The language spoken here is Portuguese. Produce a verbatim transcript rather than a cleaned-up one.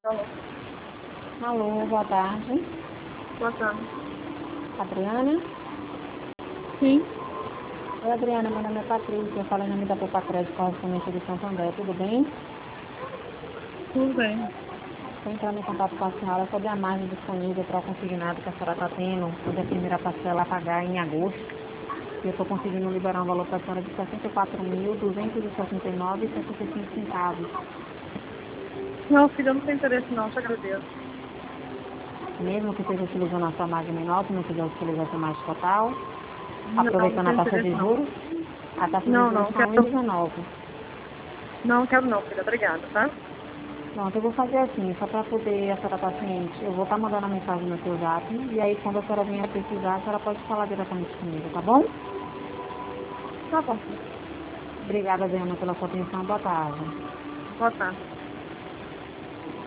Alô, Alô, boa tarde. boa tarde. Adriana? Sim, Oi, Adriana, meu nome é Patrícia, eu falo em nome da Poupa Crédito Correspondente de Santo André, tudo bem? tudo bem. Estou entrando em contato com a senhora sobre a margem disponível para o consignado que a senhora está tendo, onde a primeira parcela a pagar em agosto. E eu estou conseguindo liberar um valor para a senhora de sessenta e quatro mil, duzentos e sessenta e nove reais e sessenta e cinco centavos. Não, filha, eu não tenho interesse não, te agradeço. Mesmo que esteja utilizando a sua margem menor, se não quiser utilizar a sua margem total, Não, não aproveitando a tenho taxa interesse de não. juros, a taxa de Não, juros não, está quero. um vírgula dezenove. Não, quero não, filha, obrigada, tá? Pronto, eu vou fazer assim, só para poder a senhora estar ciente. Eu vou estar mandando a mensagem no seu zap, e aí quando a senhora vier precisar, a senhora pode falar diretamente comigo, tá bom? Tá bom, filha. Obrigada, Diana, pela sua atenção. Boa tarde. Boa tarde.